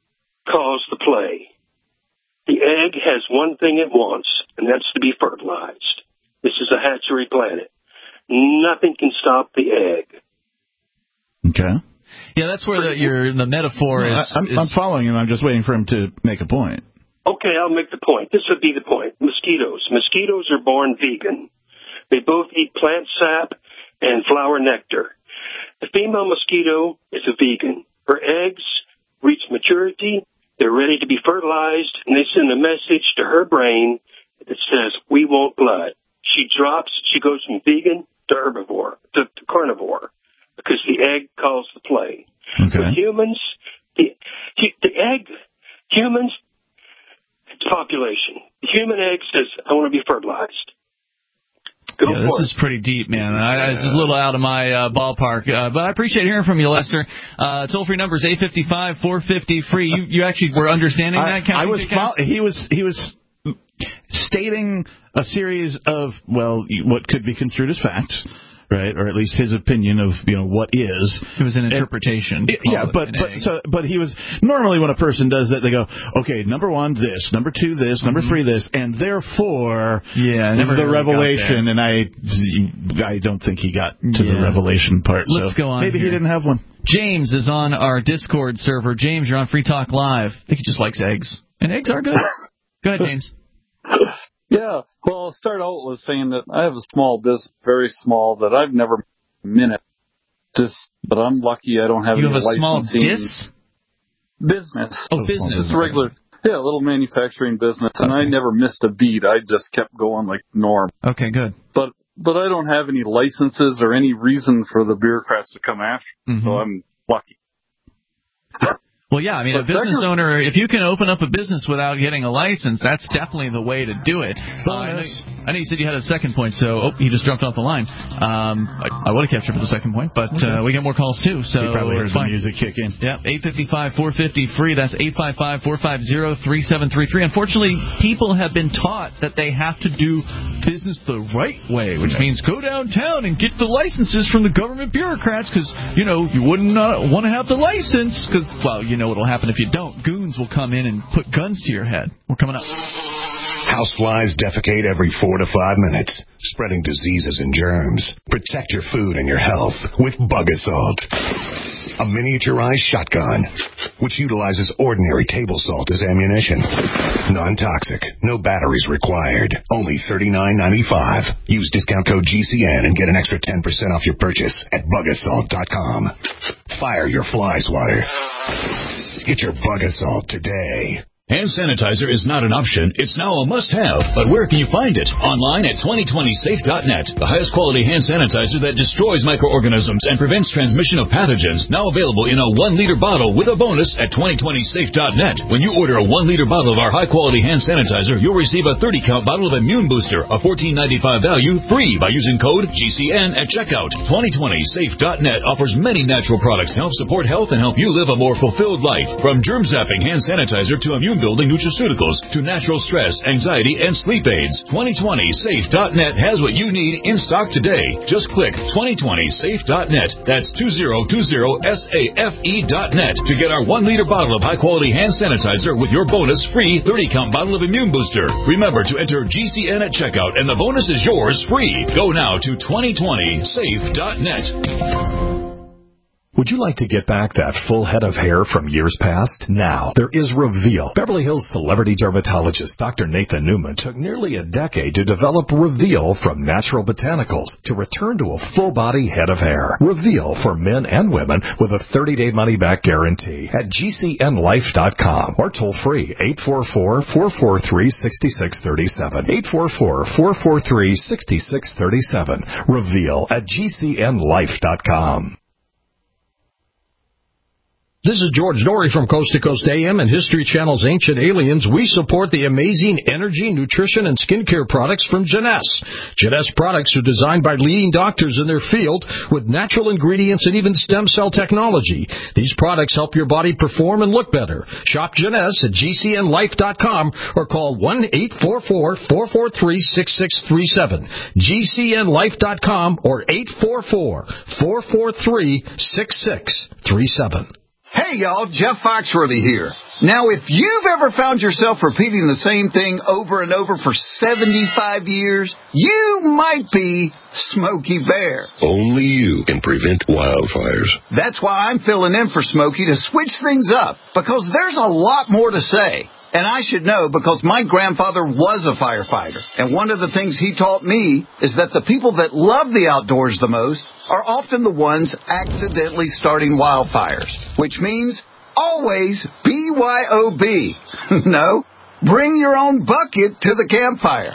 calls the play. The egg has one thing it wants, and that's to be fertilized. This is a hatchery planet. Nothing can stop the egg. Okay. Yeah, that's where the, your, the metaphor is, I, I'm, is... I'm following him. I'm just waiting for him to make a point. Okay, I'll make the point. This would be the point. Mosquitoes. Mosquitoes are born vegan. They both eat plant sap and flower nectar. The female mosquito is a vegan. Her eggs reach maturity. They're ready to be fertilized, and they send a message to her brain that says, we want blood. She drops, she goes from vegan to herbivore, to, to carnivore, because the egg calls the play. Okay. With humans, the, the egg, humans, it's population. The human egg says, I want to be fertilized. Go yeah, this is pretty deep, man. I, it's a little out of my uh, ballpark, uh, but I appreciate hearing from you, Lester. Uh, toll-free number is eight five five, four five zero, free. You, you actually were understanding I, that? I was. Fo- he was. He was stating a series of, well, what could be construed as facts, right, or at least his opinion of, you know, what is. It was an interpretation. It, yeah, but but so but he was normally when a person does that, they go, okay, number one this, number two this, number mm-hmm. three this, and therefore yeah, never the really revelation. And I I don't think he got to yeah. the revelation part. Let's so go on. Maybe here. he didn't have one. James is on our Discord server. James, you're on Free Talk Live. I think he just likes eggs, and eggs are good. Go ahead, James. Yeah, well, I'll start out with saying that I have a small business, very small, that I've never minute. Just, but I'm lucky I don't have you any have a small dis? Business. Oh, business. Just regular, yeah, a little manufacturing business, and okay. I never missed a beat. I just kept going like norm. Okay, good. But but I don't have any licenses or any reason for the bureaucrats to come after me, mm-hmm. so I'm lucky. Well, yeah, I mean, but a business second, owner, if you can open up a business without getting a license, that's definitely the way to do it. Uh, I, know you, I know you said you had a second point, so oh, he just jumped off the line. Um, I, I would have kept you for the second point, but okay. uh, we get more calls, too. So he probably heard the music kick in. Yeah, eight five five, four five zero, free. That's eight five five, four five zero, three seven three three. Unfortunately, people have been taught that they have to do business the right way, which means go downtown and get the licenses from the government bureaucrats because, you know, you wouldn't uh, want to have the license because, well, you know what will happen if you don't. Goons will come in and put guns to your head. We're coming up. Houseflies defecate every four to five minutes, spreading diseases and germs. Protect your food and your health with Bug Assault. A miniaturized shotgun, which utilizes ordinary table salt as ammunition. Non-toxic, no batteries required. Only thirty-nine ninety-five. Use discount code G C N and get an extra ten percent off your purchase at bug assault dot com. Fire your fly swatter. Get your Bug Assault today. Hand sanitizer is not an option. It's now a must-have. But where can you find it? Online at twenty twenty safe dot net. The highest quality hand sanitizer that destroys microorganisms and prevents transmission of pathogens. Now available in a one liter bottle with a bonus at twenty twenty safe dot net. When you order a one liter bottle of our high-quality hand sanitizer, you'll receive a thirty count bottle of Immune Booster, a fourteen ninety-five value, free by using code G C N at checkout. twenty twenty safe dot net offers many natural products to help support health and help you live a more fulfilled life. From germ-zapping hand sanitizer to immune building nutraceuticals to natural stress, anxiety, and sleep aids. twenty twenty safe dot net has what you need in stock today. Just click twenty twenty safe dot net. That's two zero two zero safe dot net to get our one liter bottle of high-quality hand sanitizer with your bonus free thirty count bottle of Immune Booster. Remember to enter G C N at checkout, and the bonus is yours free. Go now to twenty twenty safe dot net. Would you like to get back that full head of hair from years past? Now, there is Reveal. Beverly Hills celebrity dermatologist Doctor Nathan Newman took nearly a decade to develop Reveal from natural botanicals to return to a full-body head of hair. Reveal for men and women with a thirty-day money-back guarantee at G C N life dot com or toll-free eight four four, four four three, six six three seven. eight four four, four four three, six six three seven. Reveal at G C N life dot com. This is George Norrie from Coast to Coast A M and History Channel's Ancient Aliens. We support the amazing energy, nutrition, and skincare products from Jeunesse. Jeunesse products are designed by leading doctors in their field with natural ingredients and even stem cell technology. These products help your body perform and look better. Shop Jeunesse at G C N life dot com or call one eight four four, four four three, six six three seven. G C N life dot com or eight four four, four four three, six six three seven. Hey, y'all, Jeff Foxworthy here. Now, if you've ever found yourself repeating the same thing over and over for seventy-five years, you might be Smokey Bear. Only you can prevent wildfires. That's why I'm filling in for Smokey to switch things up, because there's a lot more to say. And I should know because my grandfather was a firefighter. And one of the things he taught me is that the people that love the outdoors the most are often the ones accidentally starting wildfires, which means always B Y O B. No, bring your own bucket to the campfire.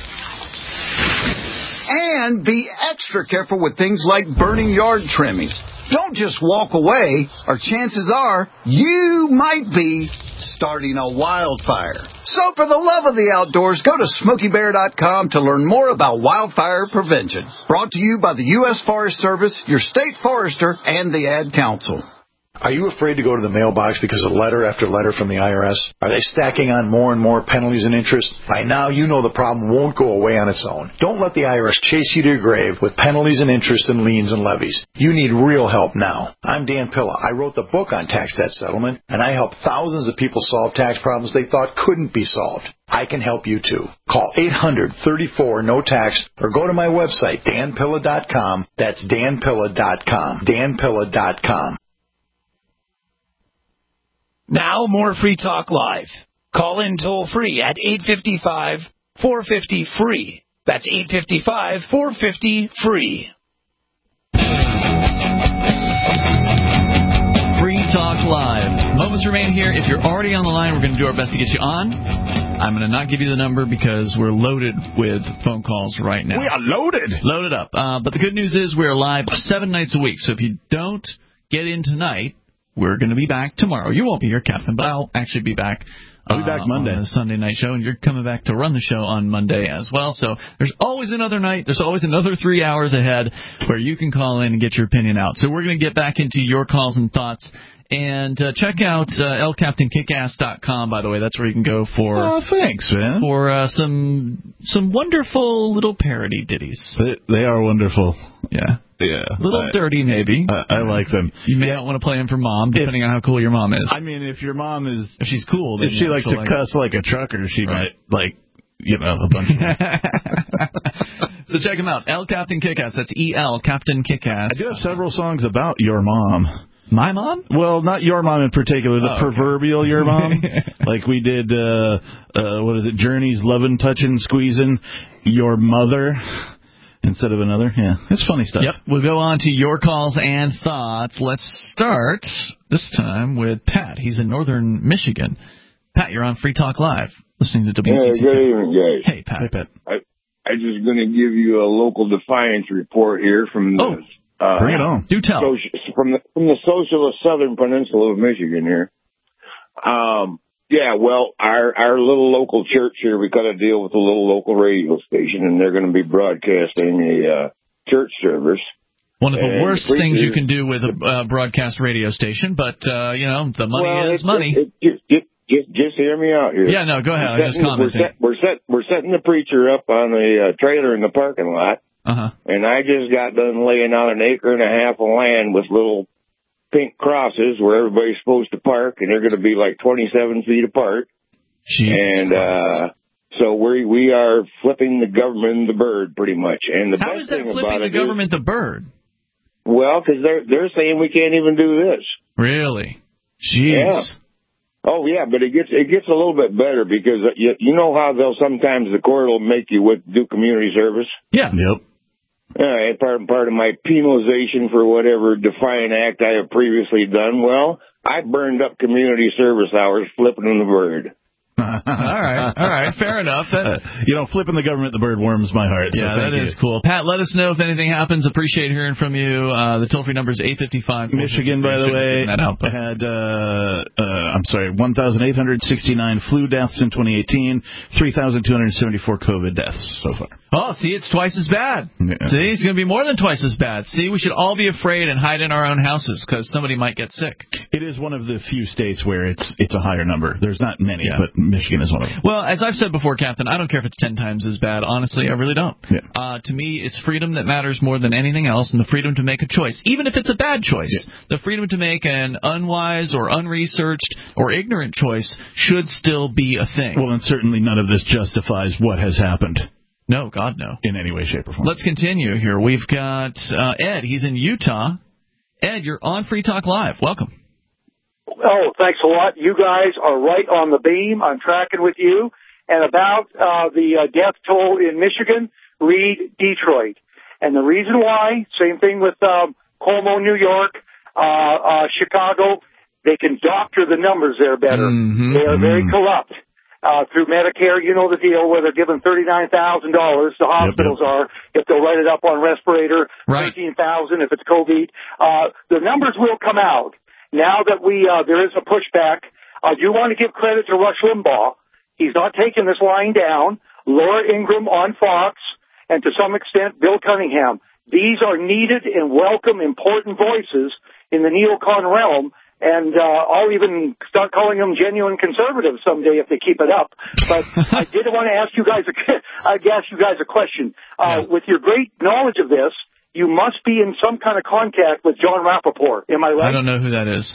And be extra careful with things like burning yard trimmings. Don't just walk away, or chances are you might be starting a wildfire. So for the love of the outdoors, go to smokey bear dot com to learn more about wildfire prevention. Brought to you by the U S Forest Service, your state forester, and the Ad Council. Are you afraid to go to the mailbox because of letter after letter from the I R S? Are they stacking on more and more penalties and interest? By now, you know the problem won't go away on its own. Don't let the I R S chase you to your grave with penalties and interest and liens and levies. You need real help now. I'm Dan Pilla. I wrote the book on tax debt settlement, and I helped thousands of people solve tax problems they thought couldn't be solved. I can help you too. Call eight hundred, thirty-four, no tax or go to my website, dan pilla dot com. That's dan pilla dot com. dan pilla dot com. Now more Free Talk Live. Call in toll free at eight five five, four five zero, free. That's eight five five, four five zero, free. Free Talk Live. Moments remain here. If you're already on the line, we're going to do our best to get you on. I'm going to not give you the number because we're loaded with phone calls right now. We are loaded. Loaded up. Uh, but the good news is we're live seven nights a week. So if you don't get in tonight, we're going to be back tomorrow. You won't be here, Captain, but I'll actually be back. I'll be back uh, Monday. On the Sunday night show, and you're coming back to run the show on Monday as well. So there's always another night. There's always another three hours ahead where you can call in and get your opinion out. So we're going to get back into your calls and thoughts. And uh, check out uh, el captain kick ass dot com, by the way. That's where you can go for oh, thanks, man. for uh, some some wonderful little parody ditties. They, they are wonderful. Yeah. Yeah. A little I, dirty, maybe. I, I like them. You may not want to play them for mom, depending if, on how cool your mom is. I mean, if your mom is... If she's cool, then if she yeah, likes to like cuss it. like a trucker, she right. might, like, you know, a bunch of So check them out. El Captain Kickass. That's E L Captain Kickass. I do have several songs about your mom. My mom? Well, not your mom in particular, the oh, okay. proverbial your mom. Like we did, uh, uh, what is it, Journey's Lovin', Touchin', Squeezin', Your Mother instead of another. Yeah, it's funny stuff. Yep, we'll go on to your calls and thoughts. Let's start this time with Pat. He's in northern Michigan. Pat, you're on Free Talk Live, listening to W C C. Hey, good evening, guys. Hey, Pat. Hey, Pat. I, I'm just going to give you a local defiance report here from the... Oh. Uh, Bring it on. Do tell. So, from the from the socialist southern peninsula of Michigan here. Um, yeah, well, our our little local church here, we got to deal with a little local radio station, and they're going to be broadcasting a uh, church service. One of the and worst the things you can do with a uh, broadcast radio station, but uh, you know the money well, is it, money. It, it, just, just just hear me out here. Yeah, no, go ahead. We're I just setting, commented. We're, set, we're set we're setting the preacher up on the uh, trailer in the parking lot. Uh-huh. And I just got done laying out an acre and a half of land with little pink crosses where everybody's supposed to park, and they're going to be like twenty-seven feet apart. Jesus and Christ. uh so we we are flipping the government the bird pretty much. And the How best is that thing flipping about the it government is, the bird? well, because they're they're saying we can't even do this. Really? Jeez. Yeah. Oh yeah, but it gets it gets a little bit better because you you know how they'll sometimes the court will make you with do community service. Yeah. Yep. All right, part, part of my penalization for whatever defiant act I have previously done. Well, I burned up community service hours flipping the bird. all right, all right, fair enough. That, uh, you know, flipping the government the bird warms my heart. So yeah, that you. is cool. Pat, let us know if anything happens. Appreciate hearing from you. Uh, the toll-free number is eight five five. Michigan, by the way, had, uh, uh, I'm sorry, one thousand eight hundred sixty-nine flu deaths in twenty eighteen, three thousand two hundred seventy-four COVID deaths so far. Oh, see, it's twice as bad. Yeah. See, it's going to be more than twice as bad. See, we should all be afraid and hide in our own houses because somebody might get sick. It is one of the few states where it's it's a higher number. There's not many, Yeah. but Michigan is one of them. Well, as I've said before, Captain, I don't care if it's ten times as bad. Honestly, I really don't. Yeah. Uh, to me, it's freedom that matters more than anything else, and the freedom to make a choice, even if it's a bad choice. Yeah. The freedom to make an unwise or unresearched or ignorant choice should still be a thing. Well, and certainly none of this justifies what has happened. No, God, no. In any way, shape, or form. Let's continue here. We've got uh, Ed. He's in Utah. Ed, you're on Free Talk Live. Welcome. Oh, thanks a lot. You guys are right on the beam. I'm tracking with you. And about uh, the uh, death toll in Michigan, read Detroit. And the reason why, same thing with um, Cuomo, New York, uh, uh, Chicago, they can doctor the numbers there better. Mm-hmm. They are very corrupt. Uh, through Medicare, you know the deal, where they're giving thirty-nine thousand dollars. The hospitals yep, yep. are, if they'll write it up on respirator, right. thirteen thousand dollars if it's COVID. Uh, the numbers will come out. Now that we, uh, there is a pushback, I do want to give credit to Rush Limbaugh. He's not taking this lying down. Laura Ingraham on Fox, and to some extent, Bill Cunningham. These are needed and welcome, important voices in the neocon realm. And uh, I'll even start calling them genuine conservatives someday if they keep it up. But I did want to ask you guys a, I ask you guys a question. Uh, yeah. With your great knowledge of this, you must be in some kind of contact with John Rappaport. Am I right? I don't know who that is.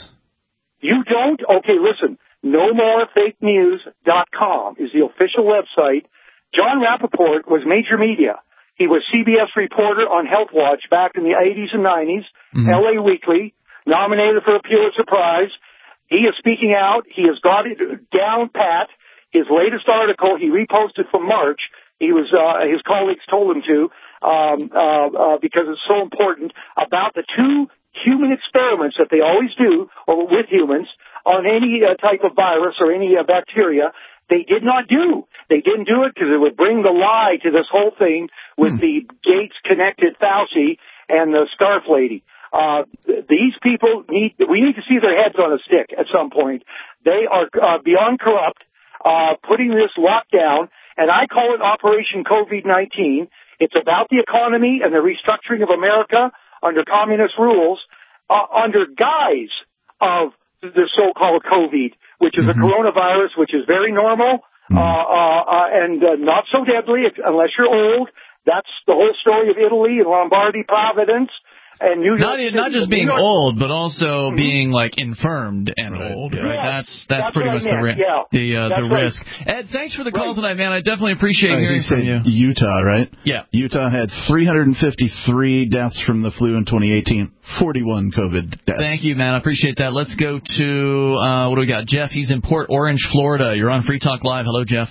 You don't? Okay, listen. no more fake news dot com is the official website. John Rappaport was major media. He was C B S reporter on Health Watch back in the eighties and nineties, mm-hmm. L A Weekly. Nominated for a Pulitzer Prize. He is speaking out. He has got it down pat. His latest article he reposted from March. He was uh, his colleagues told him to um, uh, uh, because it's so important about the two human experiments that they always do or with humans on any uh, type of virus or any uh, bacteria. They did not do. They didn't do it because it would bring the lie to this whole thing with hmm. the Gates connected Fauci and the scarf lady. Uh, these people need, we need to see their heads on a stick at some point. They are uh, beyond corrupt, uh, putting this lockdown, and I call it Operation COVID nineteen. It's about the economy and the restructuring of America under communist rules, uh, under guise of the so-called COVID, which is mm-hmm. a coronavirus, which is very normal, mm-hmm. uh, uh, uh, and uh, not so deadly unless you're old. That's the whole story of Italy and Lombardy Providence. And New York not, City, not just being York, old, but also mm-hmm. being like infirmed and right. old. Yes, right? That's that's, that's pretty much the ri- yeah. the uh, the right. risk. Ed, thanks for the call right. tonight, man. I definitely appreciate uh, hearing from you. Utah, right? Yeah. Utah had three hundred fifty-three deaths from the flu in twenty eighteen. forty-one COVID deaths. Thank you, man. I appreciate that. Let's go to uh, what do we got? Jeff. He's in Port Orange, Florida. You're on Free Talk Live. Hello, Jeff.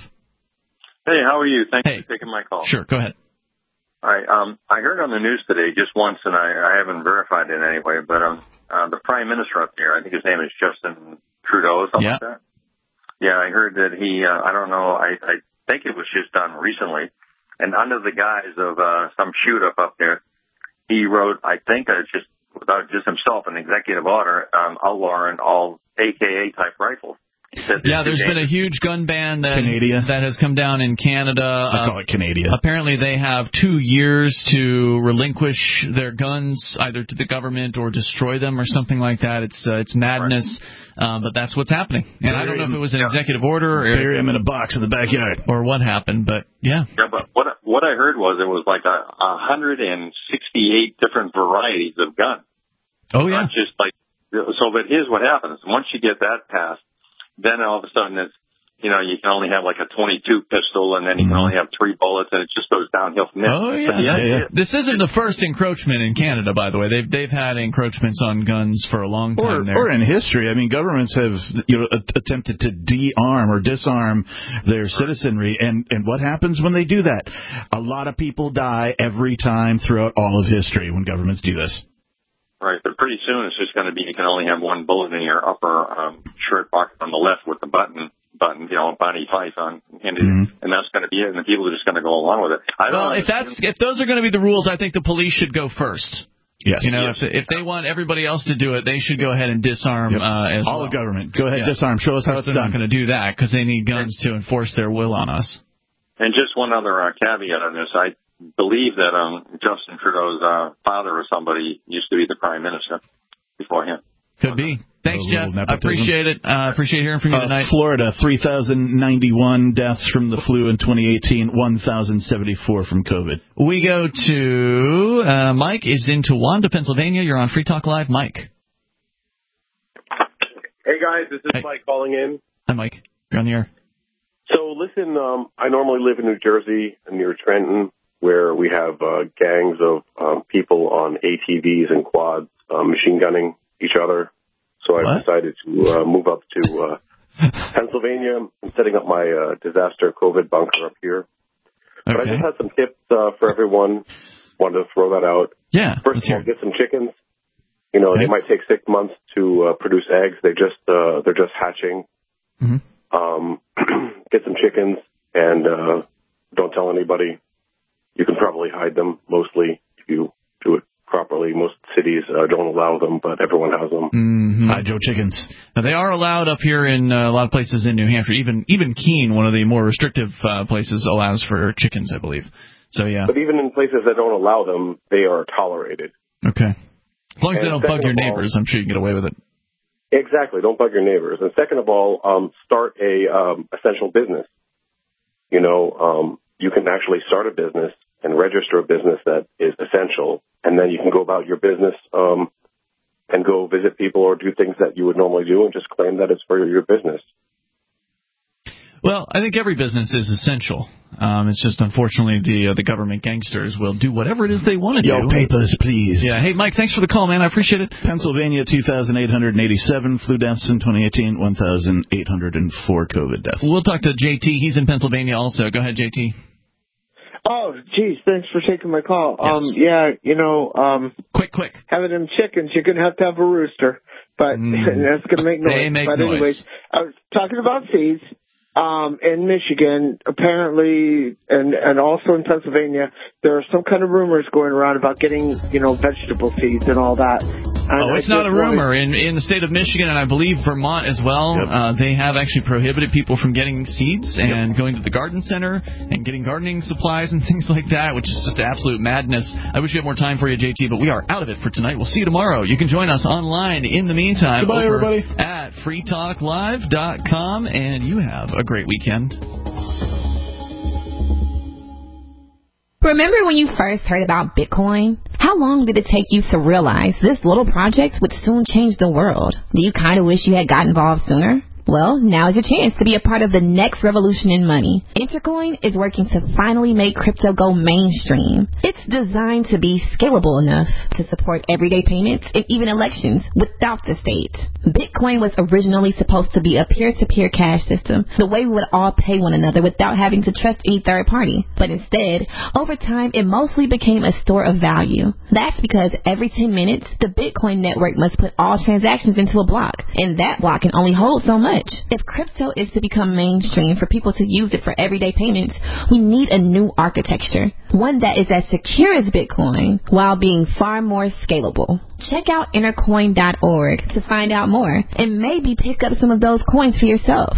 Hey, how are you? Thanks hey. for taking my call. Sure. Go ahead. All right. Um, I heard on the news today just once, and I, I haven't verified it anyway, but um, uh, the prime minister up there, I think his name is Justin Trudeau, something yeah. like that. Yeah, I heard that he, uh, I don't know, I, I think it was just done recently, and under the guise of uh, some shoot up up there, he wrote, I think uh, just without just himself, an executive order um, outlawing all A K A type rifles. Yeah, there's been a huge gun ban that Canada. that has come down in Canada. I call it Canada. Uh, apparently, they have two years to relinquish their guns, either to the government or destroy them or something like that. It's uh, it's madness, right. uh, but that's what's happening. And bury I don't know him, if it was an yeah. executive order or bury him in a box in the backyard or what happened, but yeah. Yeah, but what what I heard was it was like a, a hundred and sixty-eight different varieties of guns. Oh yeah, Not just like so. But here's what happens: once you get that passed. Then all of a sudden it's, you know, you can only have like a twenty-two pistol and then you can only have three bullets and it just goes downhill from there. Oh, yeah. yeah, yeah. This isn't the first encroachment in Canada, by the way. They've they've had encroachments on guns for a long time or, there. Or in history. I mean, governments have, you know, attempted to de-arm or disarm their citizenry. And, and what happens when they do that? A lot of people die every time throughout all of history when governments do this. Right, but pretty soon it's just going to be you can only have one bullet in your upper um, shirt pocket on the left with the button, button, you know, Bonnie Fife on, and, mm-hmm. and that's going to be it, and the people are just going to go along with it. I don't well, if that's if those are going to be the rules, I think the police should go first. Yes. You know, yes. if if they want everybody else to do it, they should go ahead and disarm yep. uh, as all well. the government. Go ahead, yeah. disarm. Show us how but it's they're done. Not going to do that because they need guns to enforce their will on us. And just one other uh, caveat on this. I believe that um, Justin Trudeau's uh, father or somebody used to be the prime minister before him. Could be. Thanks, Jeff. I appreciate it. I uh, appreciate hearing from you tonight. Uh, Florida, three thousand ninety-one deaths from the flu in twenty eighteen, one thousand seventy-four from COVID. We go to uh, Mike is in Towanda, Pennsylvania. You're on Free Talk Live. Mike. Hey, guys. This is hey. Mike calling in. Hi, Mike. You're on the air. So, listen, um, I normally live in New Jersey near Trenton, where we have uh, gangs of um, people on A T Vs and quads uh, machine gunning each other. So I decided to uh, move up to uh, Pennsylvania and setting up my uh, disaster COVID bunker up here. Okay. But I just had some tips uh, for everyone. Wanted to throw that out. Yeah. First of all, get some chickens. You know, okay. They might take six months to uh, produce eggs. They just uh, they're just hatching. Mm-hmm. Um, get some chickens and uh, don't tell anybody. You can probably hide them mostly if you do it properly. Most cities uh, don't allow them, but everyone has them. Mm-hmm. Hide Joe chickens. Now, they are allowed up here in uh, a lot of places in New Hampshire. Even even Keene, one of the more restrictive uh, places, allows for chickens, I believe. So yeah. But even in places that don't allow them, they are tolerated. Okay. As long as and they don't bug your neighbors, all, I'm sure you can get away with it. Exactly. Don't bug your neighbors. And second of all, um, start a um, essential business. You know, um, you can actually start a business and register a business that is essential, and then you can go about your business um, and go visit people or do things that you would normally do and just claim that it's for your business. Well, I think every business is essential. Um, it's just unfortunately the uh, the government gangsters will do whatever it is they want to Yo, do. Yo, papers, please. Yeah. Hey, Mike, thanks for the call, man. I appreciate it. Pennsylvania, two thousand eight hundred eighty-seven flu deaths in twenty eighteen, one thousand eight hundred four COVID deaths. We'll talk to J T. He's in Pennsylvania also. Go ahead, J T. Oh, geez, thanks for taking my call. Yes. Um, yeah, you know, um, quick, quick. Having them chickens, you're going to have to have a rooster, but mm. that's going to make noise. They make but noise. anyways, I was talking about seeds. Um, in Michigan, apparently, and, and also in Pennsylvania, there are some kind of rumors going around about getting, you know, vegetable seeds and all that. And oh, it's not a rumor. In in the state of Michigan, and I believe Vermont as well, yep. uh, they have actually prohibited people from getting seeds and yep. going to the garden center and getting gardening supplies and things like that, which is just absolute madness. I wish we had more time for you, J T, but we are out of it for tonight. We'll see you tomorrow. You can join us online in the meantime. Goodbye, over everybody. At free talk live dot com, and you have a great weekend. Remember when you first heard about Bitcoin? How long did it take you to realize this little project would soon change the world? Do you kind of wish you had got involved sooner? Well, now's your chance to be a part of the next revolution in money. Intercoin is working to finally make crypto go mainstream. It's designed to be scalable enough to support everyday payments and even elections without the state. Bitcoin was originally supposed to be a peer-to-peer cash system, the way we would all pay one another without having to trust any third party. But instead, over time, it mostly became a store of value. That's because every ten minutes, the Bitcoin network must put all transactions into a block, and that block can only hold so much. If crypto is to become mainstream for people to use it for everyday payments, we need a new architecture, one that is as secure as Bitcoin while being far more scalable. Check out intercoin dot org to find out more and maybe pick up some of those coins for yourself.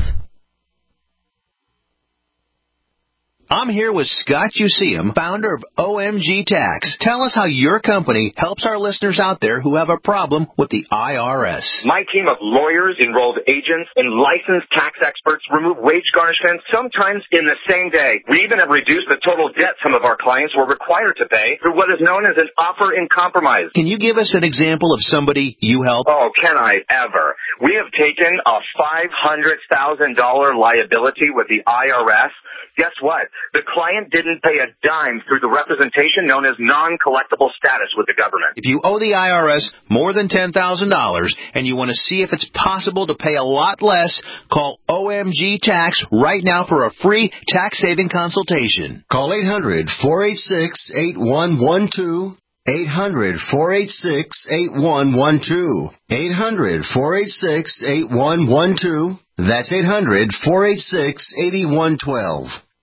I'm here with Scott Useum, founder of O M G Tax. Tell us how your company helps our listeners out there who have a problem with the I R S. My team of lawyers, enrolled agents, and licensed tax experts remove wage garnishments sometimes in the same day. We even have reduced the total debt some of our clients were required to pay through what is known as an offer in compromise. Can you give us an example of somebody you help? Oh, can I ever? We have taken a five hundred thousand dollars liability with the I R S. Guess what? The client didn't pay a dime through the representation known as non-collectible status with the government. If you owe the I R S more than ten thousand dollars and you want to see if it's possible to pay a lot less, call O M G Tax right now for a free tax-saving consultation. Call eight hundred, four eight six, eight one one two. eight hundred, four eight six, eight one one two. eight hundred, four eight six, eight one one two. That's eight hundred, four eight six, eight one one two.